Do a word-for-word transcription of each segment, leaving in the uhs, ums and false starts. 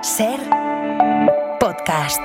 Ser podcast.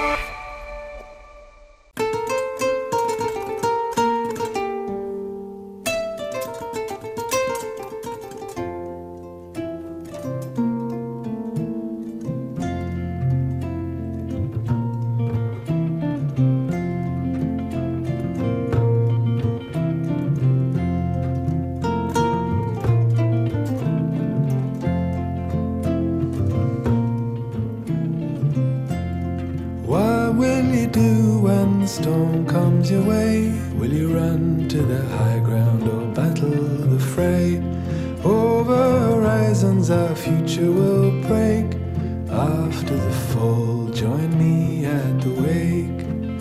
Storm comes your way, will you run to the high ground or battle the fray? Over horizons our future will break, after the fall join me at the wake.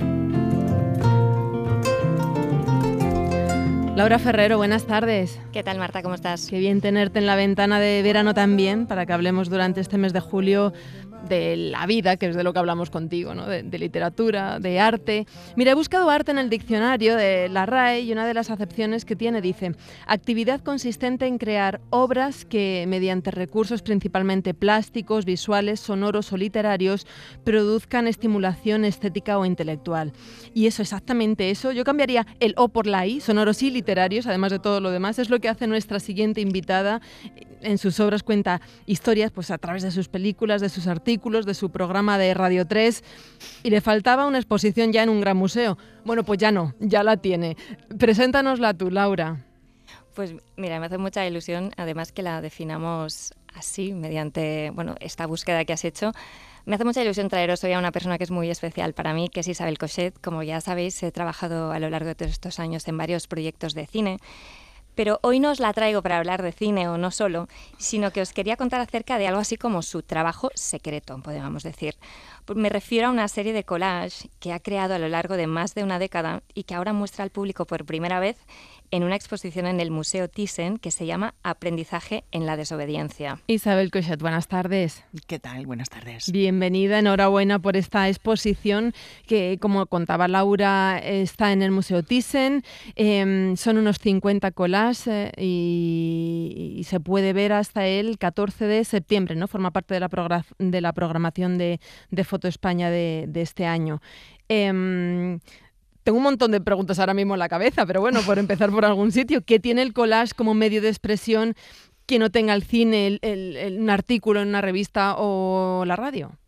Laura Ferrero, buenas tardes. ¿Qué tal, Marta? ¿Cómo estás? Qué bien tenerte en la ventana de verano también, para que hablemos durante este mes de julio de la vida, que es de lo que hablamos contigo, ¿no? De, de literatura, de arte. Mira, he buscado arte en el diccionario de la R A E y una de las acepciones que tiene dice: actividad consistente en crear obras que, mediante recursos principalmente plásticos, visuales, sonoros o literarios, produzcan estimulación estética o intelectual. Y eso, exactamente eso, yo cambiaría el O por la I, sonoros y literarios, además de todo lo demás. Es lo que hace nuestra siguiente invitada. En sus obras cuenta historias pues a través de sus películas, de sus artículos, de su programa de Radio tres, y le faltaba una exposición ya en un gran museo. Bueno, pues ya no, ya la tiene. Preséntanosla tú, Laura. Pues mira, me hace mucha ilusión, además que la definamos así, mediante bueno, esta búsqueda que has hecho. Me hace mucha ilusión traeros hoy a una persona que es muy especial para mí, que es Isabel Cochet. Como ya sabéis, he trabajado a lo largo de todos estos años en varios proyectos de cine. Pero hoy no os la traigo para hablar de cine o no solo, sino que os quería contar acerca de algo así como su trabajo secreto, podríamos decir. Me refiero a una serie de collage que ha creado a lo largo de más de una década y que ahora muestra al público por primera vez en una exposición en el Museo Thyssen que se llama Aprendizaje en la desobediencia. Isabel Cochet, buenas tardes. ¿Qué tal? Buenas tardes. Bienvenida, enhorabuena por esta exposición que, como contaba Laura, está en el Museo Thyssen. Eh, son unos cincuenta collages eh, y, y se puede ver hasta el catorce de septiembre, ¿no? Forma parte de la, progra- de la programación de, de Foto España de, de este año. Eh, Tengo un montón de preguntas ahora mismo en la cabeza, pero bueno, por empezar por algún sitio. ¿Qué tiene el collage como medio de expresión que no tenga el cine, el, el, el, un artículo en una revista o la radio?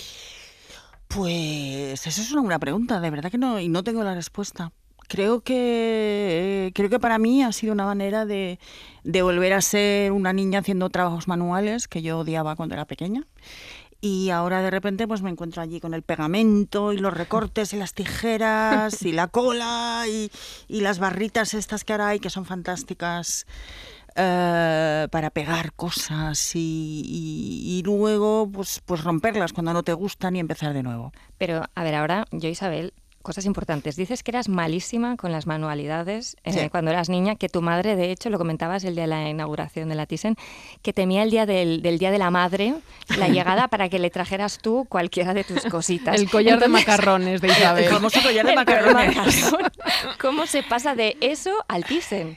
Pues eso es una buena pregunta, de verdad que no, y no tengo la respuesta. Creo que, creo que para mí ha sido una manera de, de volver a ser una niña haciendo trabajos manuales que yo odiaba cuando era pequeña. Y ahora de repente pues me encuentro allí con el pegamento y los recortes y las tijeras y la cola y, y las barritas estas que ahora hay que son fantásticas uh, para pegar cosas y, y, y luego pues, pues romperlas cuando no te gustan y empezar de nuevo. Pero a ver, ahora yo, Isabel, cosas importantes. Dices que eras malísima con las manualidades eh, sí. cuando eras niña, que tu madre, de hecho, lo comentabas el día de la inauguración de la Thyssen, que temía el día del, del Día de la Madre, la llegada para que le trajeras tú cualquiera de tus cositas. El collar Entonces, de macarrones de Isabel. El famoso collar de macarrones. ¿Cómo se pasa de eso al Thyssen?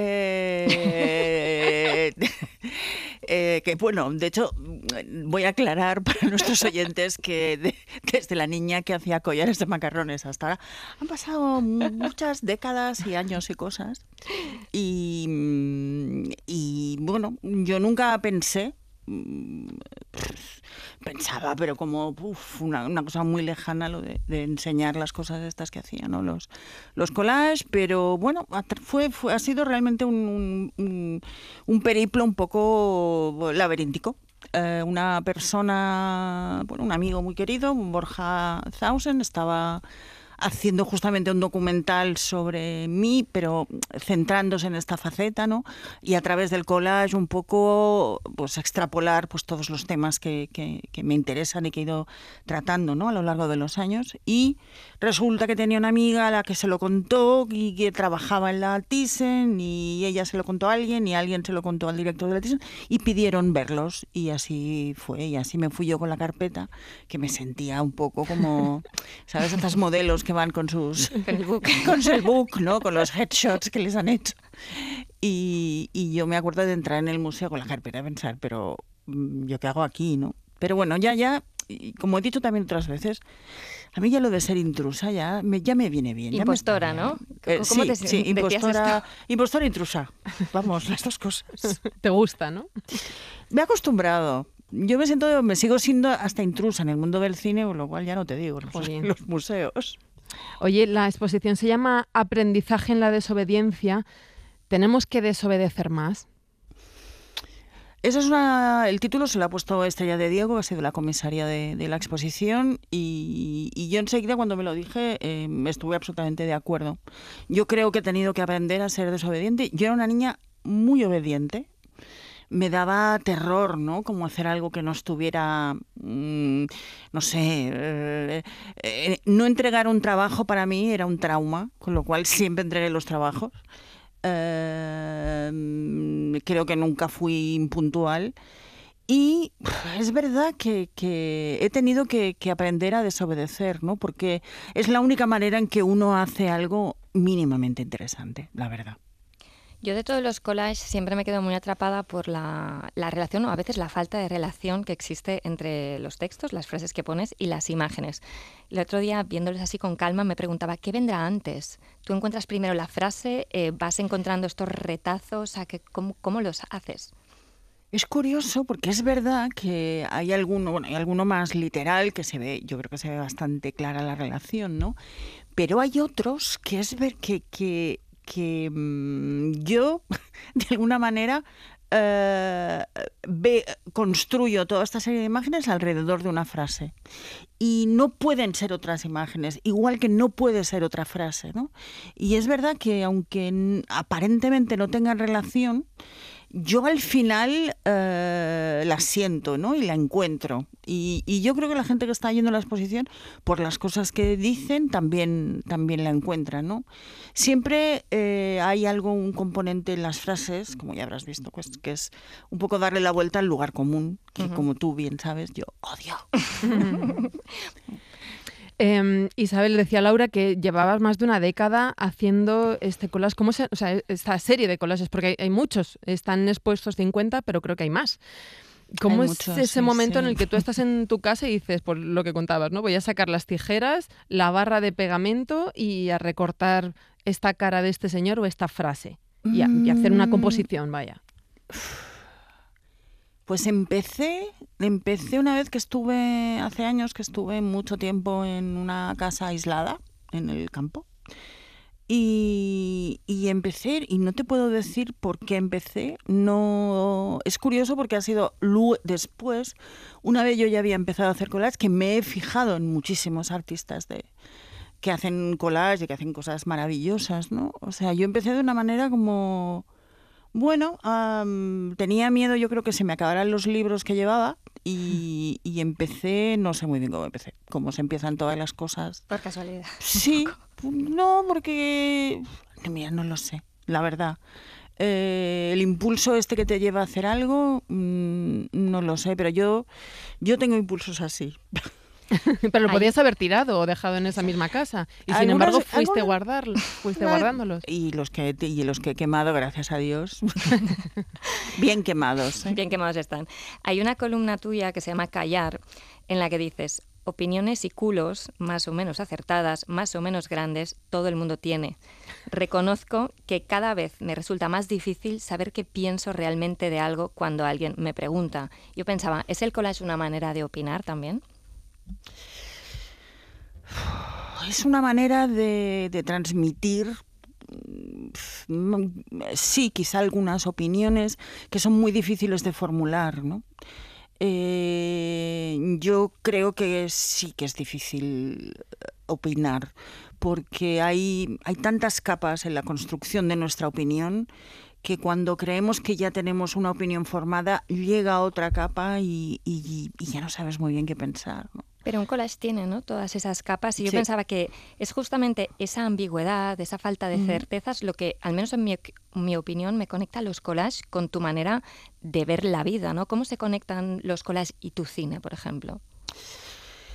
Eh, eh, que bueno, de hecho voy a aclarar para nuestros oyentes que de, desde la niña que hacía collares de macarrones hasta ahora han pasado muchas décadas y años y cosas y, y bueno, yo nunca pensé pensaba, pero como uf, una, una cosa muy lejana lo de, de enseñar las cosas estas que hacían, ¿no? Los, los collages, pero bueno, fue, fue, ha sido realmente un, un, un periplo un poco laberíntico. Eh, una persona, bueno, un amigo muy querido, Borja Zausen, estaba haciendo justamente un documental sobre mí, pero centrándose en esta faceta, ¿no? Y a través del collage un poco pues extrapolar pues todos los temas que, que, que me interesan y que he ido tratando, ¿no? A lo largo de los años. Y resulta que tenía una amiga a la que se lo contó y que trabajaba en la Thyssen y ella se lo contó a alguien y alguien se lo contó al director de la Thyssen y pidieron verlos y así fue. Y así me fui yo con la carpeta, que me sentía un poco como, ¿sabes? Estas modelos que van con sus con el book, con el book, ¿no? Con los headshots que les han hecho. Y, y yo me acuerdo de entrar en el museo con la carpeta y pensar, pero ¿yo qué hago aquí, no? Pero bueno, ya, ya, y como he dicho también otras veces, a mí ya lo de ser intrusa ya me, ya me viene bien. Impostora, ya me ¿no? Eh, ¿Cómo sí, te sí, decías impostora, esto? impostora e intrusa. Vamos, las dos cosas. Te gusta, ¿no? Me he acostumbrado. Yo me siento, me sigo siendo hasta intrusa en el mundo del cine, con lo cual ya no te digo, los, Jolín. los museos. Oye, la exposición se llama Aprendizaje en la desobediencia. ¿Tenemos que desobedecer más? Esa es una, el título se lo ha puesto Estrella de Diego, que ha sido la comisaria de, de la exposición, y, y yo enseguida cuando me lo dije eh, estuve absolutamente de acuerdo. Yo creo que he tenido que aprender a ser desobediente. Yo era una niña muy obediente. Me daba terror, ¿no? Como hacer algo que no estuviera, mmm, no sé, eh, eh, no entregar un trabajo para mí era un trauma, con lo cual siempre entregué los trabajos. Eh, creo que nunca fui impuntual y es verdad que, que he tenido que, que aprender a desobedecer, ¿no? Porque es la única manera en que uno hace algo mínimamente interesante, la verdad. Yo de todos los collages siempre me quedo muy atrapada por la, la relación o a veces la falta de relación que existe entre los textos, las frases que pones y las imágenes. El otro día, viéndolos así con calma, me preguntaba, ¿qué vendrá antes? Tú encuentras primero la frase, eh, vas encontrando estos retazos, ¿a qué, cómo, ¿cómo los haces? Es curioso porque es verdad que hay alguno, bueno, hay alguno más literal que se ve, yo creo que se ve bastante clara la relación, ¿no? Pero hay otros que es ver que... que que mmm, yo, de alguna manera, eh, ve, construyo toda esta serie de imágenes alrededor de una frase. Y no pueden ser otras imágenes, igual que no puede ser otra frase, ¿no? Y es verdad que, aunque aparentemente no tengan relación, yo al final eh, la siento, ¿no? Y la encuentro. Y, y yo creo que la gente que está yendo a la exposición, por las cosas que dicen, también, también la encuentra, ¿no? Siempre eh, hay algo, un componente en las frases, como ya habrás visto, pues, que es un poco darle la vuelta al lugar común, que uh-huh. como tú bien sabes, yo odio. Eh, Isabel, decía Laura que llevabas más de una década haciendo este collage, ¿cómo se, o sea, esta serie de collages? Porque hay, hay muchos, están expuestos cincuenta, pero creo que hay más. ¿Cómo hay es muchos, ese sí, momento sí. en el que tú estás en tu casa y dices, por lo que contabas, ¿no? Voy a sacar las tijeras, la barra de pegamento y a recortar esta cara de este señor o esta frase y, a, y hacer una composición, vaya? Pues empecé, empecé una vez que estuve, hace años que estuve mucho tiempo en una casa aislada en el campo y, y empecé, y no te puedo decir por qué empecé, no, es curioso porque ha sido lu- después, una vez yo ya había empezado a hacer collage, que me he fijado en muchísimos artistas de, que hacen collage y que hacen cosas maravillosas, ¿no? O sea, yo empecé de una manera como... Bueno, um, tenía miedo, yo creo que se me acabaran los libros que llevaba y, y empecé, no sé muy bien cómo empecé, cómo se empiezan todas las cosas. Por casualidad. Sí, no, porque, mira, no lo sé, la verdad. Eh, el impulso este que te lleva a hacer algo, mmm, no lo sé, pero yo, yo tengo impulsos así. Pero lo podías haber tirado o dejado en esa misma casa. Y sin Algunas- embargo fuiste, algunas- guardarlos, fuiste La- guardándolos. Y los que y los que he quemado, gracias a Dios. Bien quemados. ¿eh? Bien quemados están. Hay una columna tuya que se llama Callar, en la que dices, opiniones y culos, más o menos acertadas, más o menos grandes, todo el mundo tiene. Reconozco que cada vez me resulta más difícil saber qué pienso realmente de algo cuando alguien me pregunta. Yo pensaba, ¿es el collage una manera de opinar también? Es una manera de, de transmitir, mm, sí, quizá algunas opiniones que son muy difíciles de formular, ¿no? Eh, yo creo que sí que es difícil opinar, porque hay, hay tantas capas en la construcción de nuestra opinión que cuando creemos que ya tenemos una opinión formada, llega otra capa y, y, y ya no sabes muy bien qué pensar, ¿no? Pero un collage tiene, ¿no?, todas esas capas y yo Sí. pensaba que es justamente esa ambigüedad, esa falta de Ujú. certezas lo que, al menos en mi, mi opinión, me conecta los collages con tu manera de ver la vida, ¿no? ¿Cómo se conectan los collages y tu cine, por ejemplo?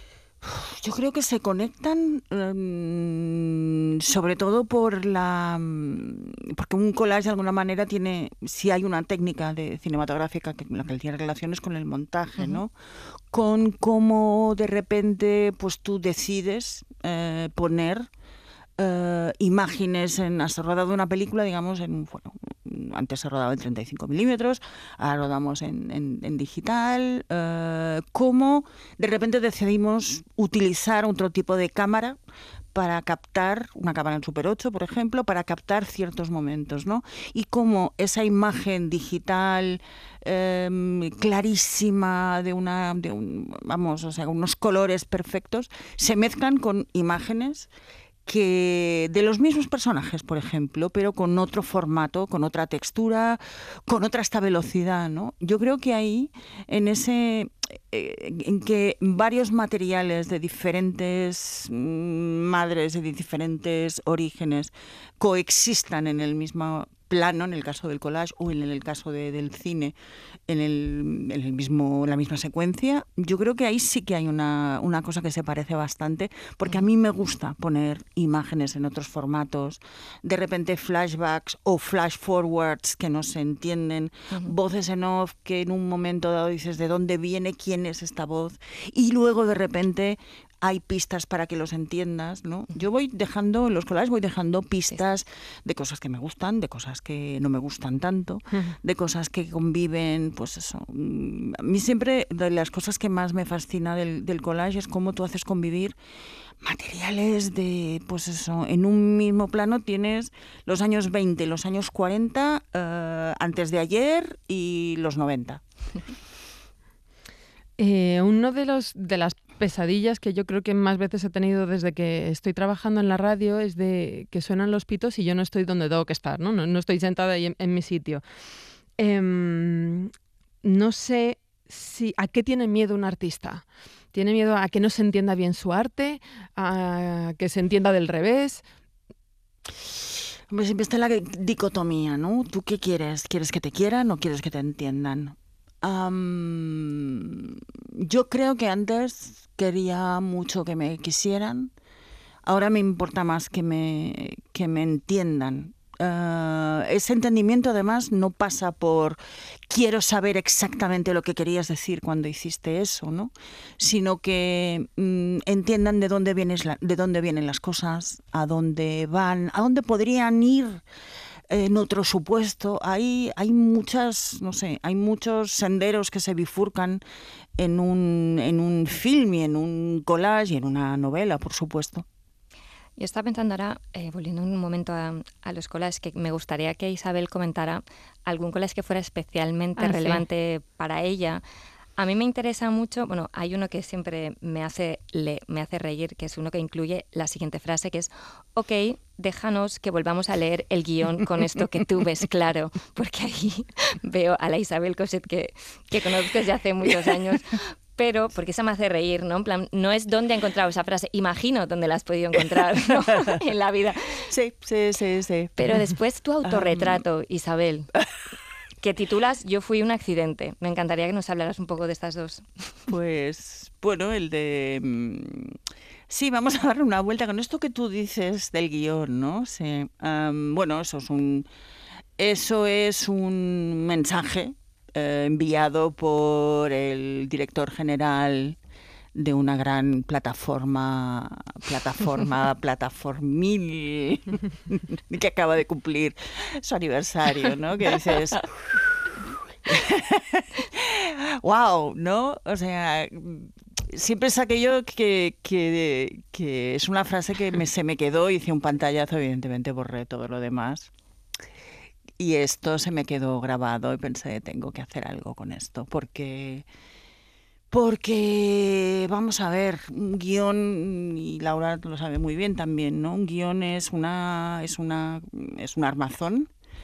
Yo creo que se conectan um, sobre todo por la porque un collage de alguna manera tiene, si hay una técnica de cinematográfica que la que tiene relaciones con el montaje, uh-huh. ¿no? Con cómo de repente pues tú decides eh, poner Uh, imágenes en, has rodado una película, digamos, en, bueno, antes se rodaba en treinta y cinco milímetros, ahora rodamos en, en, en digital, uh, cómo de repente decidimos utilizar otro tipo de cámara para captar, una cámara en Super ocho, por ejemplo, para captar ciertos momentos, ¿no? Y cómo esa imagen digital eh, clarísima, de una, de un, vamos, o sea, unos colores perfectos, se mezclan con imágenes que de los mismos personajes, por ejemplo, pero con otro formato, con otra textura, con otra esta velocidad, ¿no? Yo creo que ahí, en ese, eh, en que varios materiales de diferentes madres, de diferentes orígenes, coexistan en el mismo plano, en el caso del collage o en el caso de, del cine, en, el, en el mismo, la misma secuencia, yo creo que ahí sí que hay una, una cosa que se parece bastante, porque a mí me gusta poner imágenes en otros formatos, de repente flashbacks o flash forwards que no se entienden, uh-huh. voces en off que en un momento dado dices de dónde viene, quién es esta voz, y luego de repente hay pistas para que los entiendas, ¿no? Yo voy dejando, en los collages voy dejando pistas de cosas que me gustan, de cosas que no me gustan tanto, de cosas que conviven, pues eso. A mí siempre, de las cosas que más me fascina del, del collage es cómo tú haces convivir materiales de, pues eso, en un mismo plano tienes los años veinte, los años cuarenta, eh, antes de ayer y los noventa. Eh, uno de los de las pesadillas que yo creo que más veces he tenido desde que estoy trabajando en la radio es de que suenan los pitos y yo no estoy donde tengo que estar, ¿no? No, no estoy sentada ahí en, en mi sitio. Eh, no sé si a qué tiene miedo un artista. ¿Tiene miedo a que no se entienda bien su arte? ¿A que se entienda del revés? Hombre, siempre está la dicotomía, ¿no? ¿Tú qué quieres? ¿Quieres que te quieran o quieres que te entiendan? Um, yo creo que antes quería mucho que me quisieran, ahora me importa más que me, que me entiendan. Uh, ese entendimiento además no pasa por quiero saber exactamente lo que querías decir cuando hiciste eso, ¿no? Sino que mm, entiendan de dónde vienes la, de dónde vienen las cosas, a dónde van, a dónde podrían ir. En otro supuesto, hay, hay muchas, no sé, hay muchos senderos que se bifurcan en un, en un film y en un collage y en una novela, por supuesto. Yo estaba pensando ahora, eh, volviendo un momento a, a los collages, que me gustaría que Isabel comentara algún collage que fuera especialmente ah, relevante sí. para ella. A mí me interesa mucho, bueno, hay uno que siempre me hace, le, me hace reír, que es uno que incluye la siguiente frase, que es, ok, déjanos que volvamos a leer el guión con esto que tú ves claro, porque ahí veo a la Isabel Cochet que, que conozco desde hace muchos años, pero porque esa me hace reír, ¿no? En plan, no es dónde he encontrado esa frase, imagino dónde la has podido encontrar, ¿no? en la vida. Sí, sí, sí, sí. Pero después tu autorretrato, um... Isabel, que titulas Yo fui un accidente. Me encantaría que nos hablaras un poco de estas dos. Pues, bueno, el de... Sí, vamos a darle una vuelta con esto que tú dices del guión, ¿no? Sí. Um, bueno, eso es un... Eso es un mensaje eh, enviado por el director general de una gran plataforma, plataforma, plataformil, que acaba de cumplir su aniversario, ¿no? Que dices, wow, ¿no? O sea, siempre es aquello que, que, que es una frase que me, se me quedó, hice un pantallazo, evidentemente borré todo lo demás. Y esto se me quedó grabado y pensé, tengo que hacer algo con esto, porque... Porque, vamos a ver, un guión, y Laura lo sabe muy bien también, ¿no? Un guión es una es una es un armazón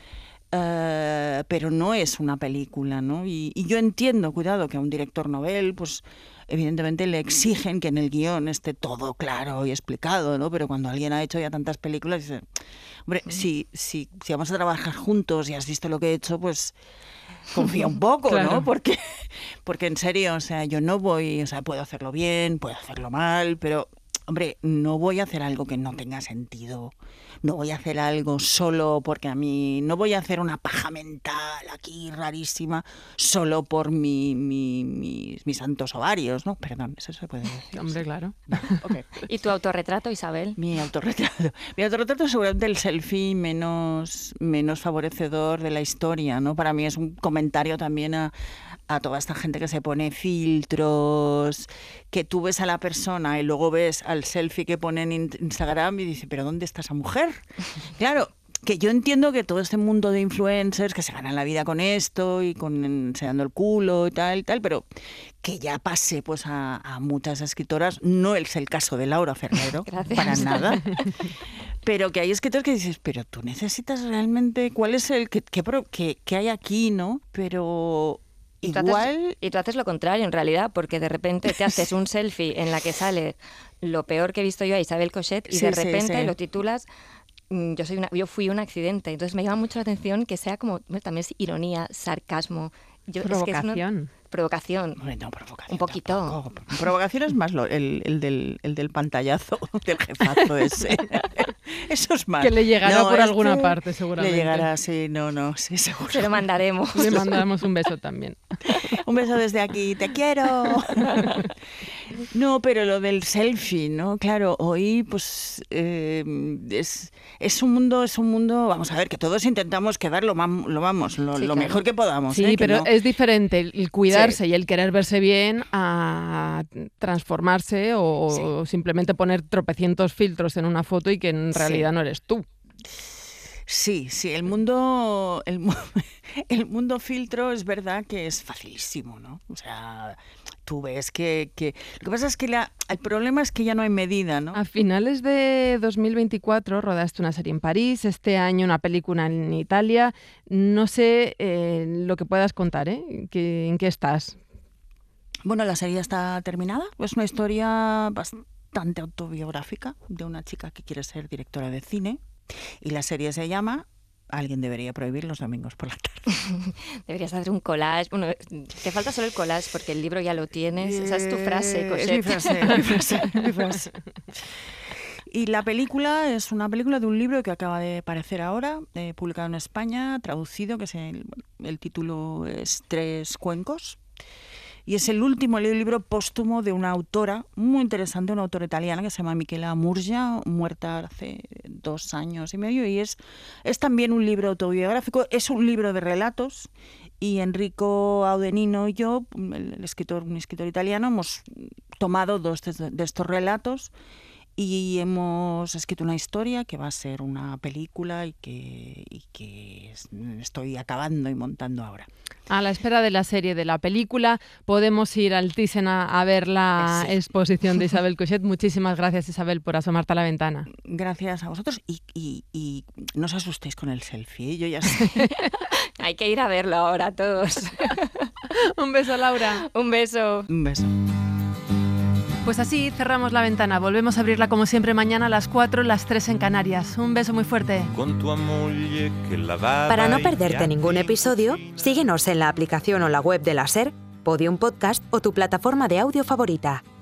uh, pero no es una película, ¿no? Y, y yo entiendo, cuidado, que a un director novel, pues evidentemente le exigen que en el guión esté todo claro y explicado, ¿no? Pero cuando alguien ha hecho ya tantas películas, dice, hombre, mm. si, si, si vamos a trabajar juntos y has visto lo que he hecho, pues confía un poco, claro. ¿no? Porque, porque en serio, o sea, yo no voy, o sea, puedo hacerlo bien, puedo hacerlo mal, pero, hombre, no voy a hacer algo que no tenga sentido. No voy a hacer algo solo porque a mí... No voy a hacer una paja mental aquí rarísima solo por mi, mi, mis, mis santos ovarios, ¿no? Perdón, eso se puede decir. Hombre, claro. Vale, okay. ¿Y tu autorretrato, Isabel? Mi autorretrato. Mi autorretrato es seguramente el selfie menos, menos favorecedor de la historia, ¿no? Para mí es un comentario también a, a toda esta gente que se pone filtros, que tú ves a la persona y luego ves al selfie que pone en Instagram y dices, ¿pero dónde está esa mujer? Claro, que yo entiendo que todo este mundo de influencers que se ganan la vida con esto y con enseñando el culo y tal, y tal, pero que ya pase pues a, a muchas escritoras, no es el caso de Laura Ferrero, Gracias. Para nada, pero que hay escritores que dices, pero tú necesitas realmente, ¿cuál es el que, que, que, que hay aquí, no? Pero... Y tú, Igual... haces, y tú haces lo contrario, en realidad, porque de repente te haces un selfie en la que sale lo peor que he visto yo a Isabel Cochet y sí, de repente sí, sí. lo titulas yo soy una, yo fui un accidente. Entonces me llama mucho la atención que sea como, bueno, también es ironía, sarcasmo. Yo, provocación. Es que es una, provocación. No, provocación. Un poquito. Tampoco. Provocación es más lo, el, el, del, el del pantallazo, del jefazo ese. Eso es más. Que le llegará no, por este alguna parte, seguramente. Le llegará, sí, no, no, sí, seguro. Se lo mandaremos. Le mandamos un beso también. Un beso desde aquí, te quiero. No, pero lo del selfie, ¿no? Claro, hoy pues eh, es, es un mundo, es un mundo, vamos a ver, que todos intentamos quedar lo, mam, lo vamos, lo, sí, lo claro. mejor que podamos. Sí, ¿eh? pero no... es diferente el cuidarse sí. y el querer verse bien a transformarse o, sí. o simplemente poner tropecientos filtros en una foto y que en realidad sí. no eres tú. Sí, sí, el mundo, el, el mundo filtro es verdad que es facilísimo, ¿no? O sea, tú ves que... que lo que pasa es que la, el problema es que ya no hay medida, ¿no? A finales de dos mil veinticuatro rodaste una serie en París, este año una película en Italia. No sé eh, lo que puedas contar, ¿eh? ¿Qué, ¿En qué estás? Bueno, la serie está terminada. Es una historia bastante autobiográfica de una chica que quiere ser directora de cine. Y la serie se llama Alguien debería prohibir los domingos por la tarde. Deberías hacer un collage. Bueno, te falta solo el collage porque el libro ya lo tienes. Eh, Esa es tu frase, Cochet. Es mi frase, mi frase, mi frase. Y la película es una película de un libro que acaba de aparecer ahora, eh, publicado en España, traducido, que es el, el título es Tres cuencos. Y es el último libro póstumo de una autora muy interesante, una autora italiana que se llama Michela Murgia, muerta hace dos años y medio. Y es, es también un libro autobiográfico, es un libro de relatos. Y Enrico Audenino y yo, el escritor, un escritor italiano, hemos tomado dos de, de estos relatos y hemos escrito una historia que va a ser una película y que, y que estoy acabando y montando ahora. A la espera de la serie, de la película, podemos ir al Thyssen a, a ver la sí. exposición de Isabel Cochet. Muchísimas gracias, Isabel, por asomarte a la ventana. Gracias a vosotros y, y, y no os asustéis con el selfie, ¿eh? Yo ya sé. Hay que ir a verlo ahora todos. Un beso, Laura. Un beso. Un beso. Pues así cerramos la ventana. Volvemos a abrirla como siempre mañana a las cuatro, las tres en Canarias. Un beso muy fuerte. Para no perderte ningún episodio, síguenos en la aplicación o la web de la SER, Podium Podcast o tu plataforma de audio favorita.